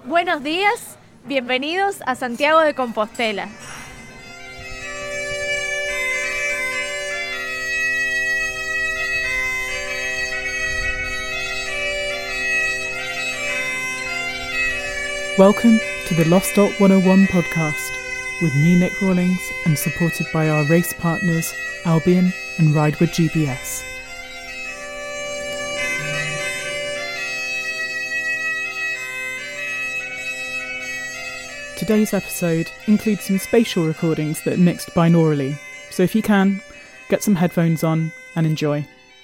Buenos días, bienvenidos a Santiago de Compostela. Welcome to the Lost Dot 101 podcast with me, Nick Rawlings, and supported by our race partners Albion and Ridewood GPS. Today's episode includes some spatial recordings that are mixed binaurally, so if you can, get some headphones on and enjoy.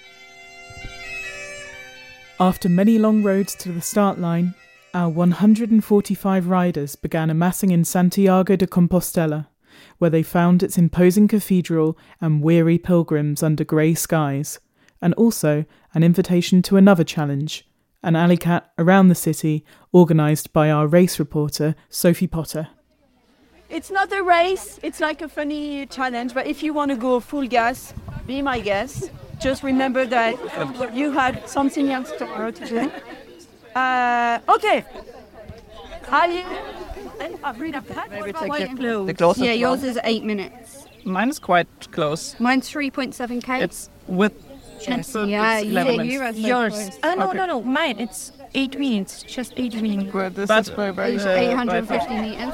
After many long roads to the start line, our 145 riders began amassing in Santiago de Compostela, where they found its imposing cathedral and weary pilgrims under grey skies, and also an invitation to another challenge, an Alicat around the city, organised by our race reporter, Sophie Potter. It's not a race, it's like a funny challenge, but if you want to go full gas, be my guest. Just remember that you had something else tomorrow to do. Okay. I've read up that. Maybe take Close. the closest Yeah, yours one. is 8 minutes. Mine is quite close. Mine's 3.7k. It's with Yeah, it's you 11 are minutes. so Yours. close. No. Mine, it's 8 minutes. Just 8 minutes. But this But- is very, It's very 850 meters.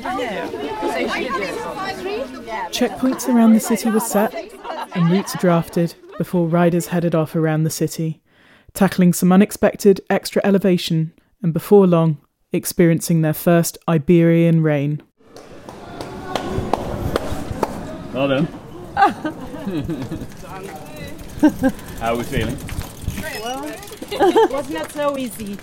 Checkpoints around the city were set and routes drafted before riders headed off around the city, tackling some unexpected extra elevation and before long experiencing their first Iberian rain. Well done. How are we feeling? Was not so easy.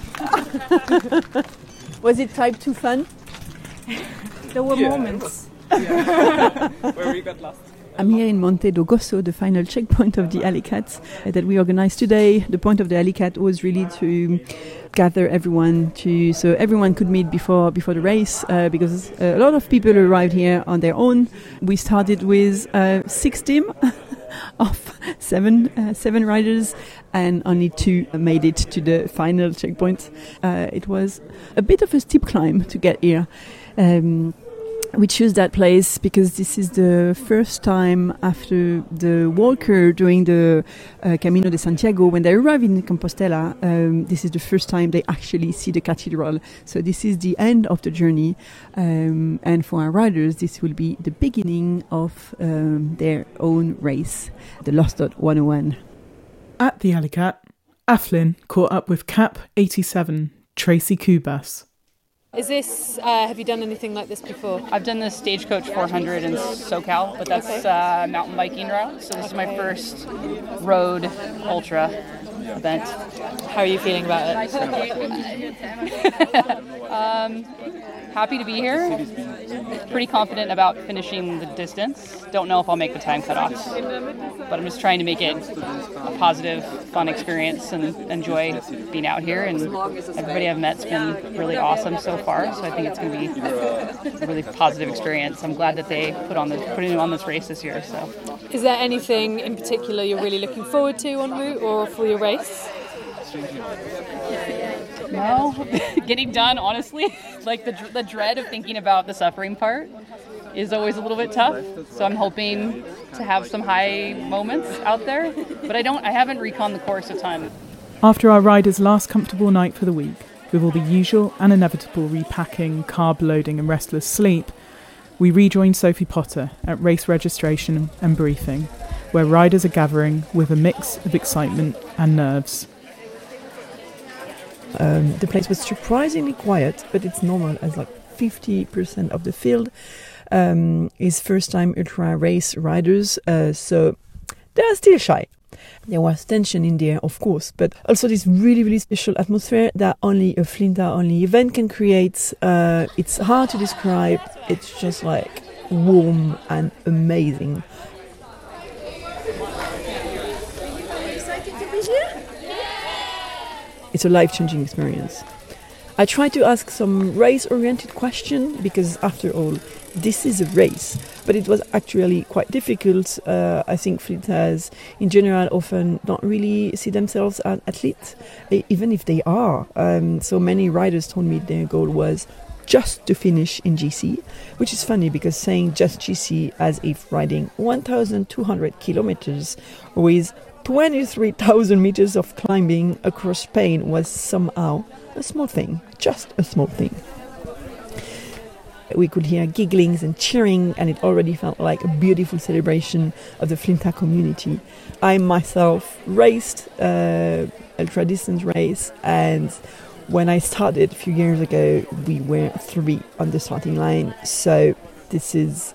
Was it type 2 fun? There were moments. Where we got lost. I'm here in Monte do Gozo, the final checkpoint of the Alicat that we organized today. The point of the Alicat was really to gather everyone so everyone could meet before the race because a lot of people arrived here on their own. We started with 6 teams of seven riders, and only 2 made it to the final checkpoint. It was a bit of a steep climb to get here. We choose that place because this is the first time after the walker doing the Camino de Santiago, when they arrive in Compostela, this is the first time they actually see the cathedral. So this is the end of the journey. And for our riders, this will be the beginning of their own race, the Lost Dot 101. At the Alicat, Aflin caught up with Cap 87, Tracy Kubas. Is this, have you done anything like this before? I've done the Stagecoach 400 in SoCal, but that's mountain biking route. So this is my first road ultra event. How are you feeling about it? Happy to be here. Pretty confident about finishing the distance. Don't know if I'll make the time cutoffs, but I'm just trying to make it a positive, fun experience and enjoy being out here. And everybody I've met's been really awesome so far, so I think it's going to be a really positive experience. I'm glad that they putting on this race this year. So, Is there anything in particular you're really looking forward to en route or for your race? no, getting done, honestly, like the dread of thinking about the suffering part is always a little bit tough. So I'm hoping to have some high moments out there, but I haven't reconned the course a ton. After our riders' last comfortable night for the week, with all the usual and inevitable repacking, carb loading and restless sleep, we rejoin Sophie Potter at race registration and briefing, where riders are gathering with a mix of excitement and nerves. The place was surprisingly quiet, but it's normal as like 50% of the field is first-time ultra race riders, so they are still shy. There was tension in the air, of course, but also this really, really special atmosphere that only a Flinta-only event can create. It's hard to describe. It's just like warm and amazing. It's a life-changing experience. I tried to ask some race-oriented question because, after all, this is a race. But it was actually quite difficult. I think Flintas, in general, often don't really see themselves as athletes, even if they are. So many riders told me their goal was just to finish in GC, which is funny because saying just GC as if riding 1,200 kilometers with 23,000 meters of climbing across Spain was somehow a small thing, just a small thing. We could hear gigglings and cheering, and it already felt like a beautiful celebration of the Flinta community. I myself raced ultra-distance race, and when I started a few years ago, we were 3 on the starting line. So this is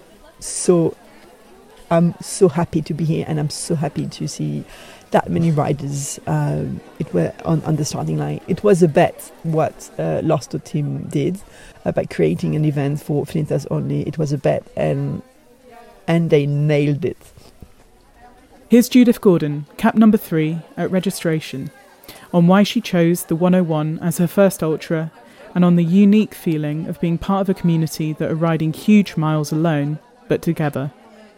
I'm so happy to be here, and I'm so happy to see that many riders it were on the starting line. It was a bet what Losto team did by creating an event for Flintas only. It was a bet, and they nailed it. Here's Judith Gordon, cap number 3 at registration, on why she chose the 101 as her first ultra, and on the unique feeling of being part of a community that are riding huge miles alone, but together.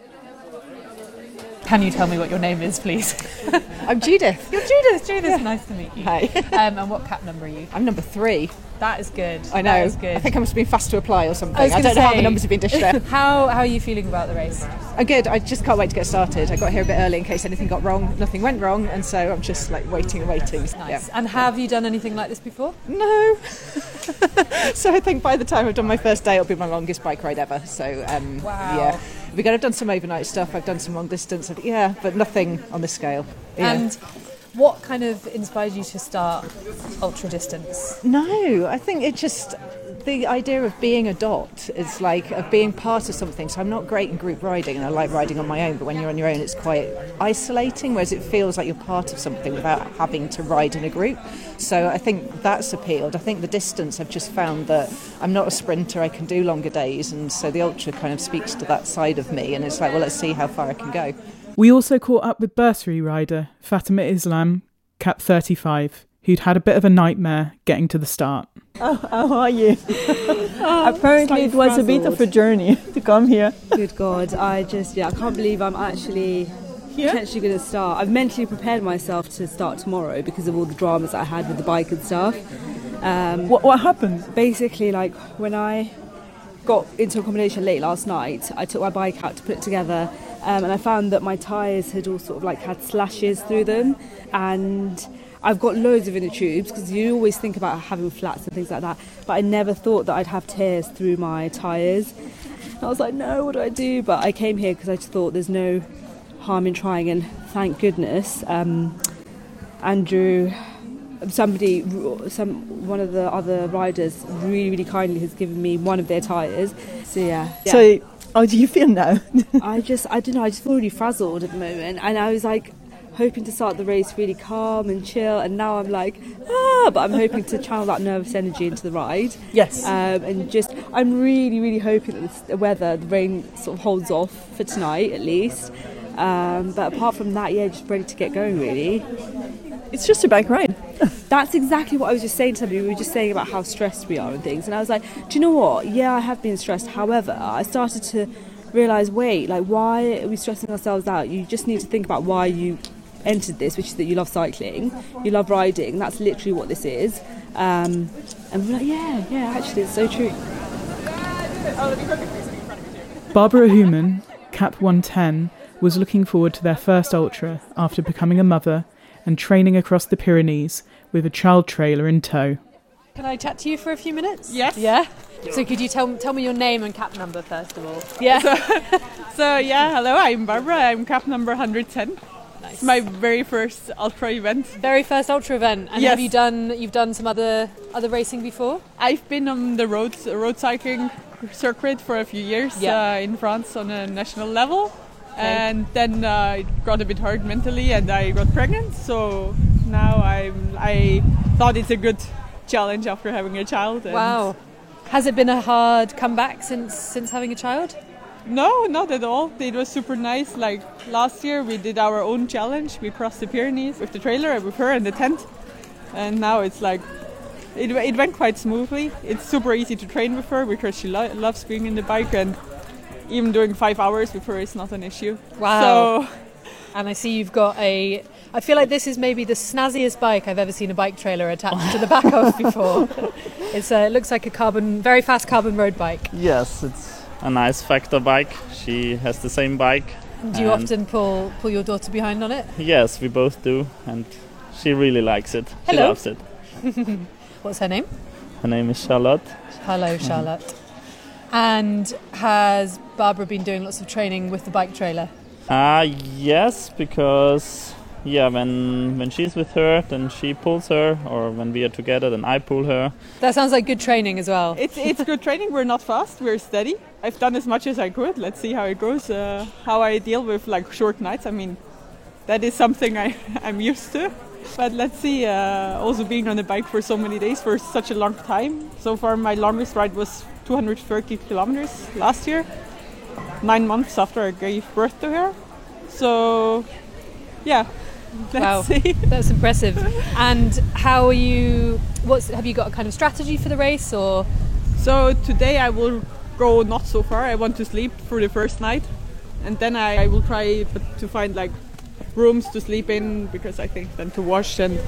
Can you tell me what your name is, please? I'm Judith. You're Judith. Judith, nice to meet you. Hi. And what cap number are you? I'm number 3. That is good. I know. That is good. I think I must have been fast to apply or something. I don't know how the numbers have been dished out. How are you feeling about the race? I'm good. I just can't wait to get started. I got here a bit early in case anything got wrong. Nothing went wrong, and so I'm just like waiting. Nice. Yeah. And have you done anything like this before? No. So I think by the time I've done my first day, it'll be my longest bike ride ever. So wow. Yeah. I've done some overnight stuff. I've done some long distance. But nothing on this scale. Yeah. And what kind of inspired you to start ultra distance? No, I think it just, the idea of being a dot is like of being part of something. So I'm not great in group riding, and I like riding on my own, but when you're on your own it's quite isolating, whereas it feels like you're part of something without having to ride in a group. So I think that's appealed. I think the distance, I've just found that I'm not a sprinter, I can do longer days, and so the ultra kind of speaks to that side of me, and it's like, well, let's see how far I can go. We also caught up with bursary rider Fatima Islam, cap 35, who'd had a bit of a nightmare getting to the start. Oh, how are you? Apparently it was a bit of a journey to come here. Good God, I can't believe I'm actually potentially going to start. I've mentally prepared myself to start tomorrow because of all the dramas that I had with the bike and stuff. What happened? Basically, like when I got into accommodation late last night, I took my bike out to put it together, and I found that my tyres had all sort of like had slashes through them, and I've got loads of inner tubes because you always think about having flats and things like that, but I never thought that I'd have tears through my tyres. And I was like, no, what do I do? But I came here because I just thought there's no harm in trying, and thank goodness Andrew, one of the other riders really, really kindly has given me one of their tyres. So yeah. So how do you feel now? I don't know, I just feel really frazzled at the moment, and I was like hoping to start the race really calm and chill, and now I'm like, but I'm hoping to channel that nervous energy into the ride. Yes. And just, I'm really, really hoping that the rain sort of holds off for tonight at least. But apart from that, just ready to get going really. It's just a bike ride. That's exactly what I was just saying to somebody. We were just saying about how stressed we are and things, and I was like, do you know what? Yeah, I have been stressed. However, I started to realise, wait, like, why are we stressing ourselves out? You just need to think about why you entered this, which is that you love cycling, you love riding. That's literally what this is. And we're like, yeah, actually, it's so true. Barbara Human, cap 110, was looking forward to their first ultra after becoming a mother and training across the Pyrenees with a child trailer in tow. Can I chat to you for a few minutes? Yes. Yeah? So could you tell me your name and cap number first of all? Yeah. Hello, I'm Barbara. I'm cap number 110. Nice. It's my very first ultra event. Very first ultra event. And yes. You've done some other racing before? I've been on the road cycling circuit for a few years in France on a national level. Okay. And then it got a bit hard mentally, and I got pregnant. So now I thought it's a good challenge after having a child. And wow. Has it been a hard comeback since having a child? No, not at all. It was super nice. Like last year we did our own challenge. We crossed the Pyrenees with the trailer, with her in the tent. And now it's like it went quite smoothly. It's super easy to train with her because she loves being in the bike, and even doing 5 hours with her is not an issue. Wow. So, and I see you've got I feel like this is maybe the snazziest bike I've ever seen a bike trailer attached to the back of before. It looks like a very fast carbon road bike. Yes, it's a nice factor bike. She has the same bike. Do you often pull your daughter behind on it? Yes, we both do, and she really likes it. She Hello. loves it. What's her name? Her name is Charlotte. Hello, Charlotte. And has Barbara been doing lots of training with the bike trailer? Yes, because when she's with her, then she pulls her, or when we are together, then I pull her. That sounds like good training as well. It's good training. We're not fast. We're steady. I've done as much as I could. Let's see how it goes. How I deal with like short nights. I mean, that is something I'm used to. But let's see. Also being on the bike for so many days for such a long time. So far, my longest ride was 230 kilometers last year. 9 months after I gave birth to her. So, yeah. Let's see. That's impressive. And how are you? Have you got a kind of strategy for the race, or? So today I will go not so far. I want to sleep for the first night, and then I will try to find like rooms to sleep in, because I think then to wash and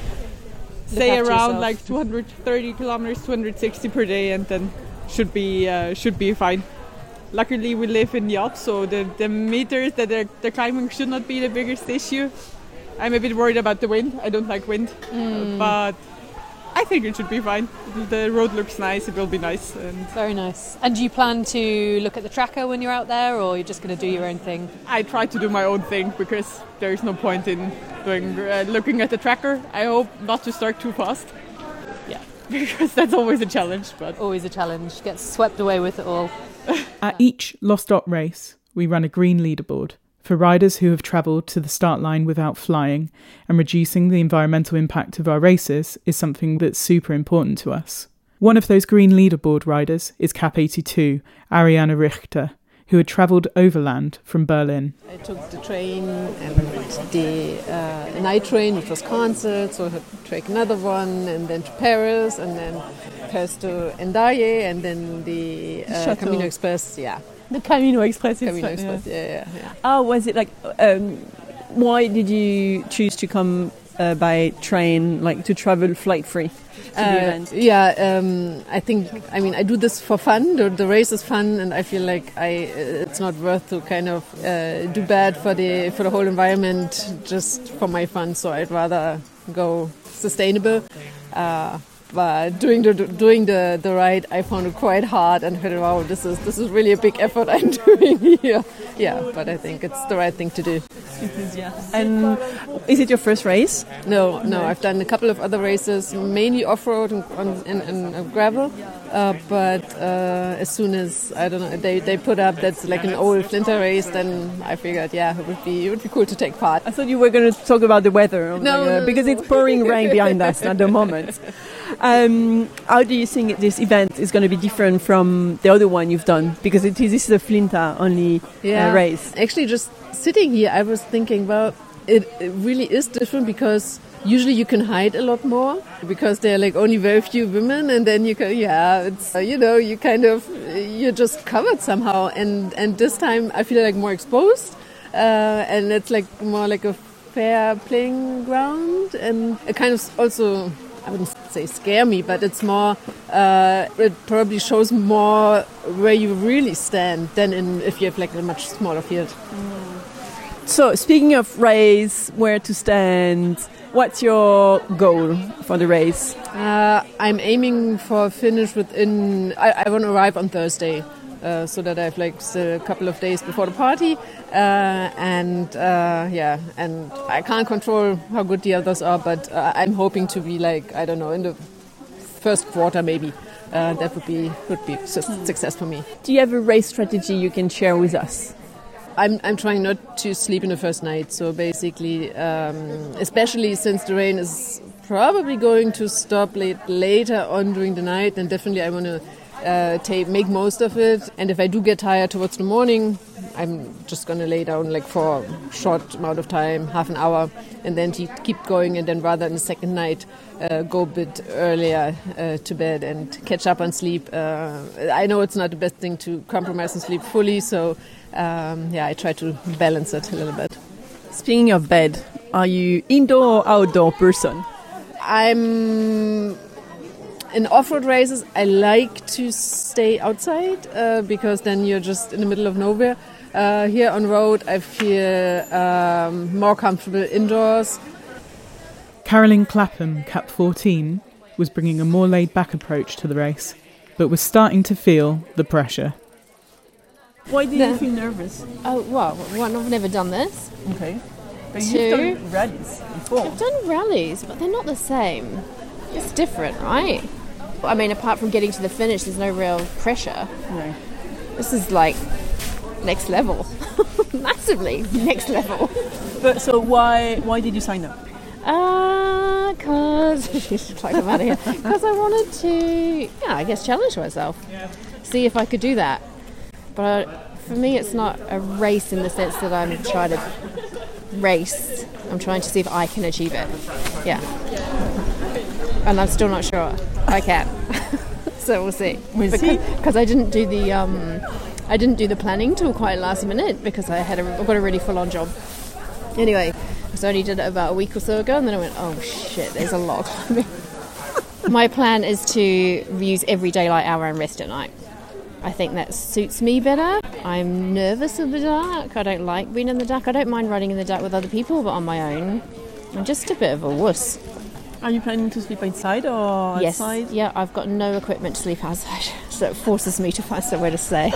stay around like 230 kilometers, 260 per day, and then should be fine. Luckily we live in the Alps, so the meters that the climbing should not be the biggest issue. I'm a bit worried about the wind. I don't like wind, but I think it should be fine. The road looks nice. It will be nice. Very nice. And do you plan to look at the tracker when you're out there, or you're just going to do your own thing? I try to do my own thing because there is no point in looking at the tracker. I hope not to start too fast. Yeah, because that's always a challenge. But always a challenge. Get swept away with it all. At each Lost Dot race, we run a green leaderboard for riders who have travelled to the start line without flying, and reducing the environmental impact of our races is something that's super important to us. One of those green leaderboard riders is Cap 82, Ariane Richter, who had travelled overland from Berlin. I took the train and the night train, which was cancelled, so I had to take another one, and then to Paris, and then Paris to Hendaye, and then the Camino Express, yeah. The Camino Express. Camino Express, yeah. Oh, was it like? Why did you choose to come by train, like to travel flight free to the event? I think. I mean, I do this for fun. The race is fun, and I feel like it's not worth to kind of do bad for the whole environment just for my fun. So I'd rather go sustainable. But doing the ride, I found it quite hard, and thought, wow, this is really a big effort I'm doing here. Yeah, but I think it's the right thing to do. It is, yeah. And is it your first race? No. I've done a couple of other races, mainly off-road and gravel. But as soon as they put up that's like an old Flinter race, then I figured, it would be cool to take part. I thought you were going to talk about the weather, no. Because it's pouring rain behind us at the moment. How do you think this event is going to be different from the other one you've done? Because this is a Flinter only race. Actually, just sitting here, I was thinking, well, it really is different because usually you can hide a lot more because there are like only very few women, and then you can, it's you're just covered somehow. And this time I feel like more exposed, and it's like more like a fair playing ground, and it kind of also, I wouldn't say scare me, but it's more, it probably shows more where you really stand than if you have like a much smaller field. So speaking of race, where to stand, what's your goal for the race? I'm aiming for a finish within, I want to arrive on Thursday. So that I have like still a couple of days before the party, and I can't control how good the others are, but I'm hoping to be like, I don't know, in the first quarter maybe. That would be success for me. Do you have a race strategy you can share with us? I'm trying not to sleep in the first night, so basically, especially since the rain is probably going to stop later on during the night, then definitely I want to make most of it. And if I do get tired towards the morning, I'm just going to lay down like for a short amount of time, half an hour, and then keep going. And then rather than the second night, go a bit earlier to bed and catch up on sleep. I know it's not the best thing to compromise on sleep fully, so I try to balance it a little bit. Speaking of bed, are you indoor or outdoor person? I'm in off-road races. I like to stay outside because then you're just in the middle of nowhere. Here on road, I feel more comfortable indoors. Carolyn Clapham, Cap 14, was bringing a more laid-back approach to the race, but was starting to feel the pressure. Why did you feel nervous? Oh, well, one, I've never done this. Okay. But Two, you've done rallies before. I've done rallies, but they're not the same. It's different, right? I mean, apart from getting to the finish, there's no real pressure. No. This is like next level. Massively next level. But so why did you sign up? Because I wanted to, I guess, challenge myself, see if I could do that. But for me, it's not a race in the sense that I'm trying to race. I'm trying to see if I can achieve it. Yeah, and I'm still not sure I can. So we'll see. Because I didn't do the planning till quite last minute because I've got a really full-on job. Anyway. So I only did it about a week or so ago, and then I went, oh shit, there's a lot of climbing. My plan is to use every daylight hour and rest at night. I think that suits me better. I'm nervous of the dark. I don't like being in the dark. I don't mind riding in the dark with other people, but on my own, I'm just a bit of a wuss. Are you planning to sleep inside or outside? Yes, yeah, I've got no equipment to sleep outside, so it forces me to find somewhere to stay.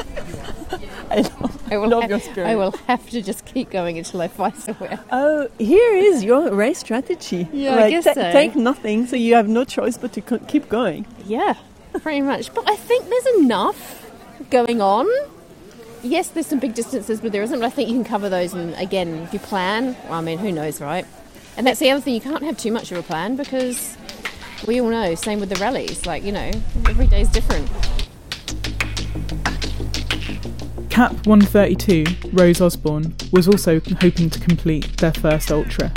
I will have to just keep going until I find somewhere. Oh, here is your race strategy. Yeah, I guess so. Take nothing, so you have no choice but to keep going. Yeah, pretty much. But I think there's enough going on. Yes, there's some big distances, but there isn't. But I think you can cover those, and again, if you plan, well, I mean, who knows, right? And that's the other thing, you can't have too much of a plan because we all know, same with the rallies, like, every day's different. Cap 132, Rose Osborne, was also hoping to complete their first ultra.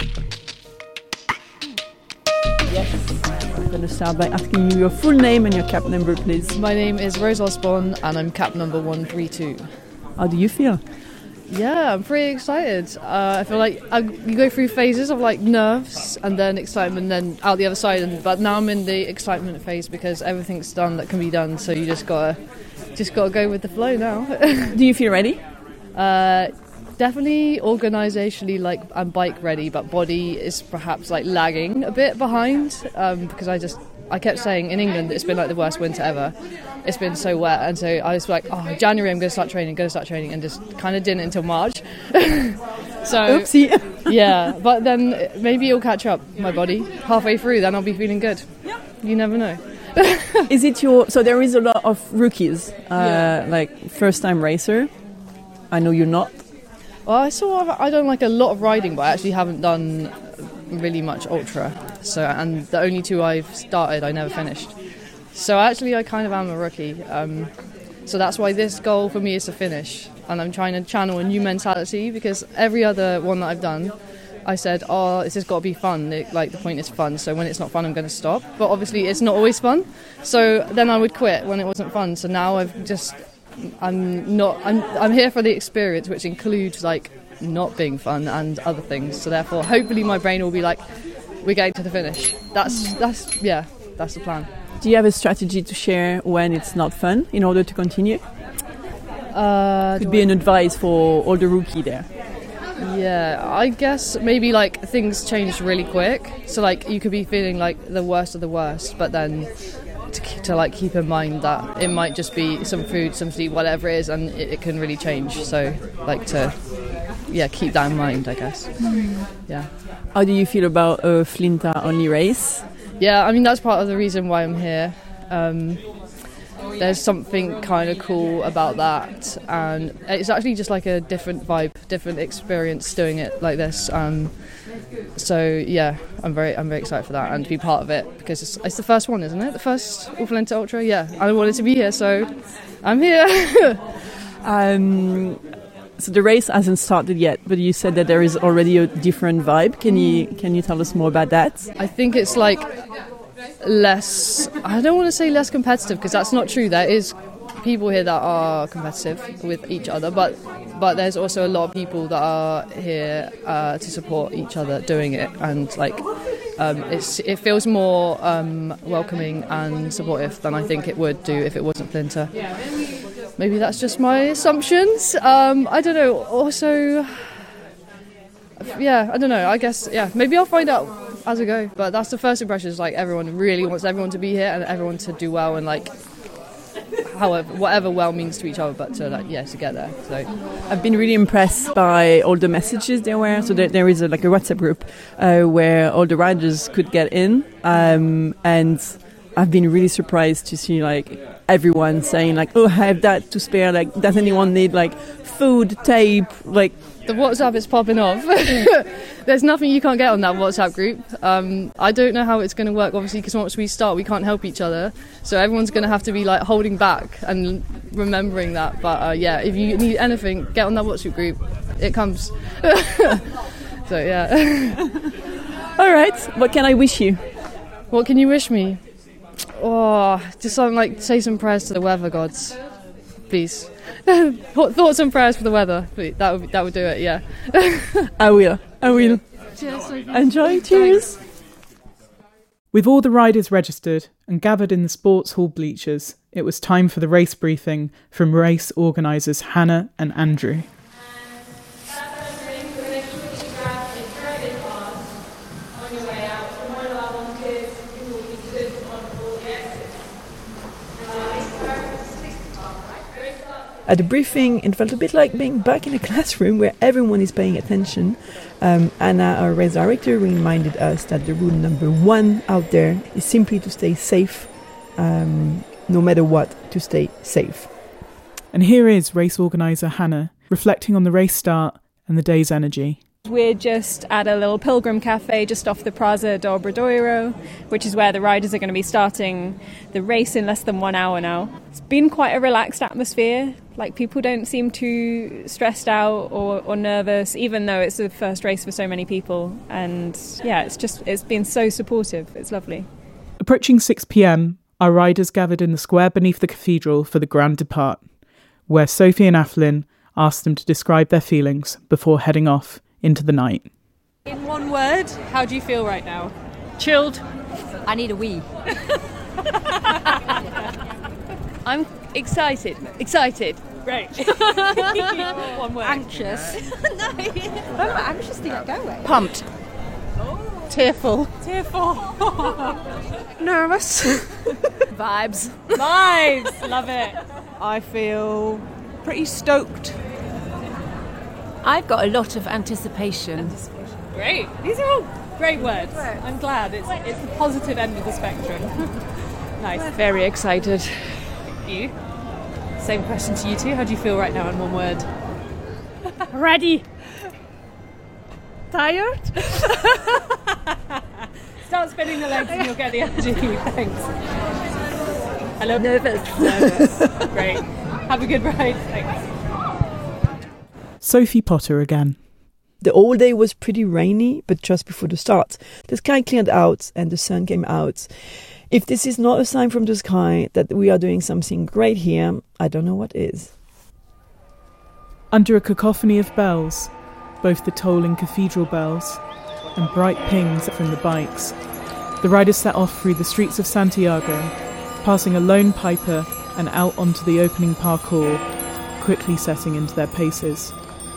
Yes. I'm going to start by asking you your full name and your cap number, please. My name is Rose Osborne and I'm cap number 132. How do you feel? Yeah, I'm pretty excited. I feel like you go through phases of like nerves and then excitement, then out the other side. But now I'm in the excitement phase because everything's done that can be done. So you just gotta go with the flow now. Do you feel ready? Definitely organisationally, I'm bike ready, but body is perhaps lagging a bit behind because I kept saying in England that it's been the worst winter ever. It's been so wet, and so I was like, January I'm going to start training, and just kind of didn't until March. So, oopsie. Yeah, but then maybe it'll catch up, my body, halfway through, then I'll be feeling good. Yeah. You never know. Is it so there is a lot of rookies, first time racer. I know you're not. Well, I've done a lot of riding, but I actually haven't done really much ultra. So, and the only two I've started, I never finished. So actually, I kind of am a rookie. So that's why this goal for me is to finish. And I'm trying to channel a new mentality because every other one that I've done, I said, this has got to be fun. The point is fun. So when it's not fun, I'm going to stop. But obviously, it's not always fun. So then I would quit when it wasn't fun. So now I'm here for the experience, which includes not being fun and other things. So therefore, hopefully my brain will be we're getting to the finish. That's the plan. Do you have a strategy to share when it's not fun in order to continue? Could be an advice for all the rookie there. Yeah, I guess maybe things change really quick. So you could be feeling the worst of the worst, but then to keep in mind that it might just be some food, some sleep, whatever it is, and it can really change. So keep that in mind, I guess. Yeah. How do you feel about a Flinta only race? Yeah, I mean that's part of the reason why I'm here. There's something kind of cool about that, and it's actually just a different vibe, different experience doing it like this. So yeah, I'm very excited for that and to be part of it because it's the first one, isn't it? The first All-Flinta Ultra. Yeah, I wanted to be here, so I'm here. So the race hasn't started yet, but you said that there is already a different vibe. Can you tell us more about that? I think it's like less. I don't want to say less competitive because that's not true. There is people here that are competitive with each other, but there's also a lot of people that are here to support each other doing it, and like it feels more welcoming and supportive than I think it would do if it wasn't Flinta. Maybe that's just my assumptions. I don't know. Also, yeah, I don't know. I guess, yeah, maybe I'll find out as I go. But that's the first impression, is like everyone really wants everyone to be here and everyone to do well and like whatever well means to each other, but to like, to get there. So I've been really impressed by all the messages there were. So there is a WhatsApp group where all the riders could get in, and I've been really surprised to see like everyone saying like, oh, I have that to spare, like does anyone need like food, tape, like the WhatsApp is popping off. There's nothing you can't get on that WhatsApp group. I don't know how it's going to work, obviously, because once we start we can't help each other, so everyone's going to have to be like holding back and remembering that. But yeah, if you need anything, get on that WhatsApp group, it comes. So yeah. All right, what can I wish you? What can you wish me? Oh, just something like say some prayers to the weather gods, please. Thoughts and prayers for the weather. That would do it. Yeah. I will. Cheers. Enjoy. Cheers. With all the riders registered and gathered in the sports hall bleachers, it was time for the race briefing from race organisers Hannah and Andrew. At the briefing, it felt a bit like being back in a classroom where everyone is paying attention. Anna, our race director, reminded us that the rule number 1 out there is simply to stay safe, no matter what, to stay safe. And here is race organiser Hannah reflecting on the race start and the day's energy. We're just at a little pilgrim cafe just off the Praça do Obradoiro, which is where the riders are going to be starting the race in less than 1 hour now. It's been quite a relaxed atmosphere. Like, people don't seem too stressed out or nervous, even though it's the first race for so many people. And yeah, it's been so supportive. It's lovely. Approaching 6 p.m, our riders gathered in the square beneath the cathedral for the Grand Depart, where Sophie and Athlin asked them to describe their feelings before heading off into the night. In one word, how do you feel right now? Chilled. I need a wee. I'm excited. Excited. Great. One word. Anxious. No. I'm not anxious to get going. Pumped. Tearful. Nervous. Vibes. Love it. I feel pretty stoked. I've got a lot of anticipation. Great. These are all great words. I'm glad. It's the positive end of the spectrum. Nice. Very excited. Thank you. Same question to you two. How do you feel right now in one word? Ready. Tired? Start spinning the legs and you'll get the energy. Thanks. Hello? Nervous. Great. Have a good ride. Thanks. Sophie Potter again. The whole day was pretty rainy, but just before the start, the sky cleared out and the sun came out. If this is not a sign from the sky that we are doing something great here, I don't know what is. Under a cacophony of bells, both the tolling cathedral bells and bright pings from the bikes, the riders set off through the streets of Santiago, passing a lone piper and out onto the opening parkour, quickly setting into their paces.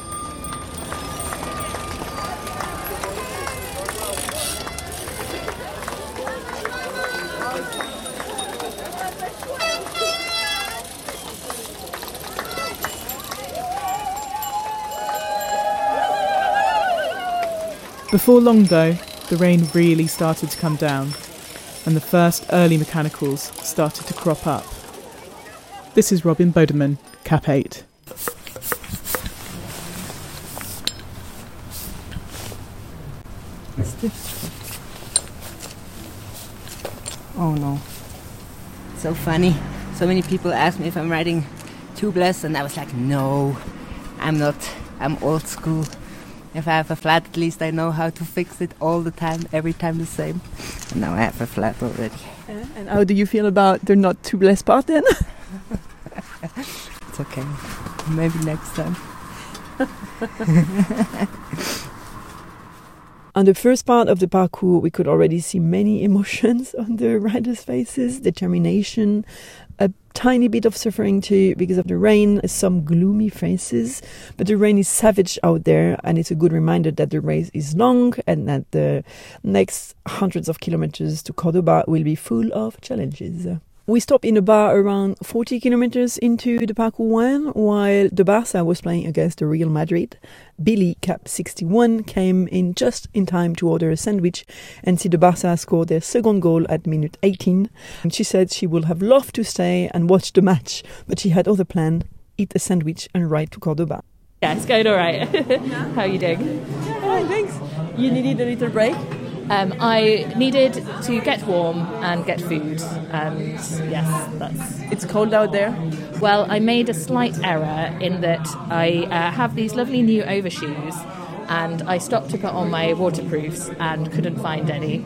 Before long, though, the rain really started to come down, and the first early mechanicals started to crop up. This is Robin Bodeman, Cap 8. Oh no. So funny. So many people ask me if I'm riding tubeless, and I was like, no, I'm not. I'm old school. If I have a flat, at least I know how to fix it all the time, every time the same. And now I have a flat already. And how do you feel about the not tubeless part then? It's okay. Maybe next time. On the first part of the parkour, we could already see many emotions on the riders' faces, determination, a tiny bit of suffering too because of the rain, some gloomy faces, but the rain is savage out there, and it's a good reminder that the race is long and that the next hundreds of kilometers to Cordoba will be full of challenges. We stopped in a bar around 40 kilometers into the parkour one while the Barça was playing against the Real Madrid. Billy, cap 61, came in just in time to order a sandwich and see the Barça score their second goal at minute 18. And she said she would have loved to stay and watch the match, but she had other plans, eat a sandwich and ride to Cordoba. Yeah, it's going all right. How are you doing? Oh, thanks. You needed a little break? I needed to get warm and get food, and yes, that's... It's cold out there? Well, I made a slight error in that I have these lovely new overshoes, and I stopped to put on my waterproofs and couldn't find any.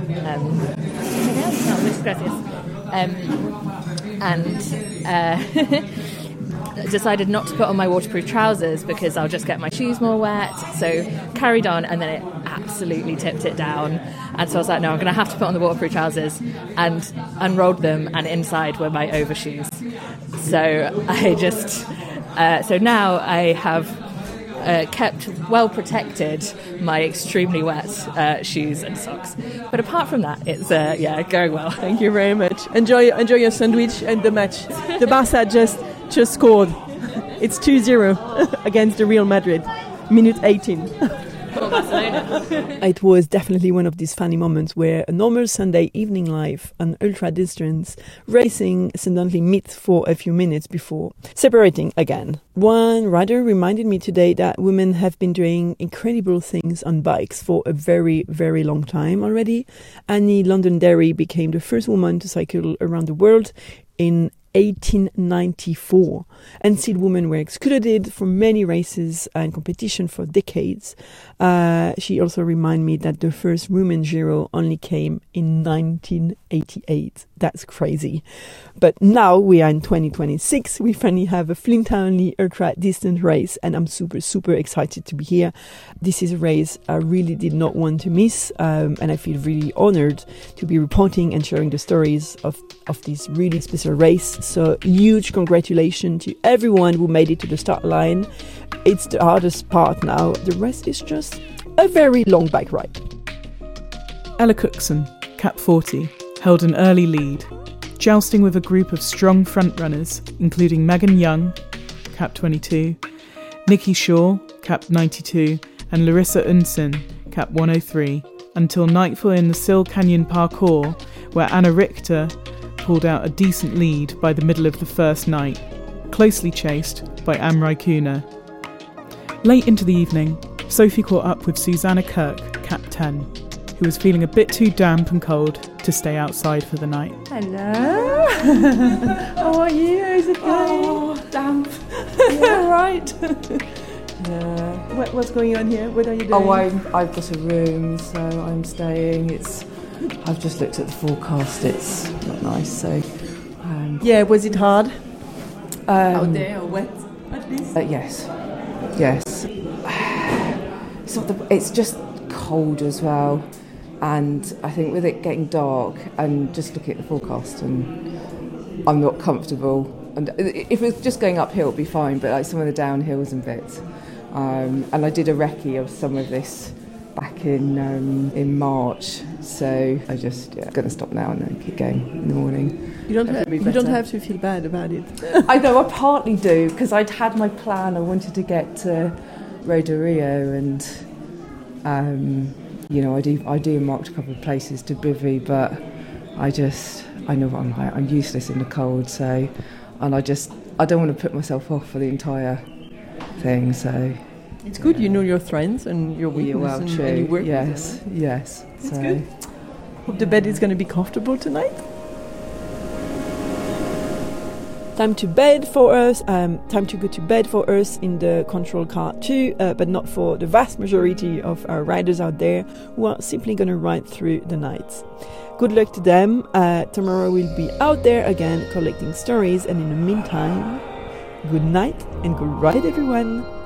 Decided not to put on my waterproof trousers because I'll just get my shoes more wet, so carried on, and then it absolutely tipped it down, and so I was like, no, I'm going to have to put on the waterproof trousers, and unrolled them, and inside were my overshoes. So I just so now I have kept well protected my extremely wet shoes and socks, but apart from that, it's going well. Thank you very much. Enjoy your sandwich and the match. The Barça just scored. It's 2-0 against the Real Madrid, minute 18. It was definitely one of these funny moments where a normal Sunday evening life and ultra distance racing suddenly meet for a few minutes before separating again. One rider reminded me today that women have been doing incredible things on bikes for a very, very long time already. Annie Londonderry became the first woman to cycle around the world in 1894, and still women were excluded from many races and competition for decades. She also reminded me that the first women's Giro only came in 1988. That's crazy. But now we are in 2026. We finally have a Flint-Townley ultra distance race, and I'm super, super excited to be here. This is a race I really did not want to miss, and I feel really honored to be reporting and sharing the stories of this really special race. So huge congratulations to everyone who made it to the start line. It's the hardest part now. The rest is just a very long bike ride. Ella Cookson, cap 40, held an early lead, jousting with a group of strong frontrunners, including Megan Young, cap 22, Nikki Shaw, cap 92, and Larissa Unsen, cap 103, until nightfall in the Sill Canyon parkour, where Anna Richter pulled out a decent lead by the middle of the first night, closely chased by Am Raikkonen. Late into the evening, Sophie caught up with Susanna Kirk, cap 10, who was feeling a bit too damp and cold to stay outside for the night. Hello. How are you? Is it going? Oh, damp. Yeah, right. Yeah. What's going on here? What are you doing? Oh, I've got a room, so I'm staying. I've just looked at the forecast. It's not nice. So. Yeah. Was it hard? Out there or wet? At least. Yes. It's just cold as well, and I think with it getting dark and just looking at the forecast, and I'm not comfortable. And if it was just going uphill, it'd be fine, but like some of the downhills and bits. And I did a recce of some of this back in March, so I just going to stop now and then keep going in the morning. You don't have to feel bad about it. I know, I partly do, because I'd had my plan. I wanted to get to Roda Rio, and I do marked a couple of places to bivvy, but I know what I'm like. I'm useless in the cold, and I don't want to put myself off for the entire thing, so It's good, you know your strengths and your weaknesses, and you work yes, with them. yes. That's good. Hope the bed is going to be comfortable tonight. Time to bed for us. Time to go to bed for us in the control car too, but not for the vast majority of our riders out there who are simply going to ride through the night. Good luck to them. Tomorrow we'll be out there again collecting stories, and in the meantime, good night and good ride, everyone.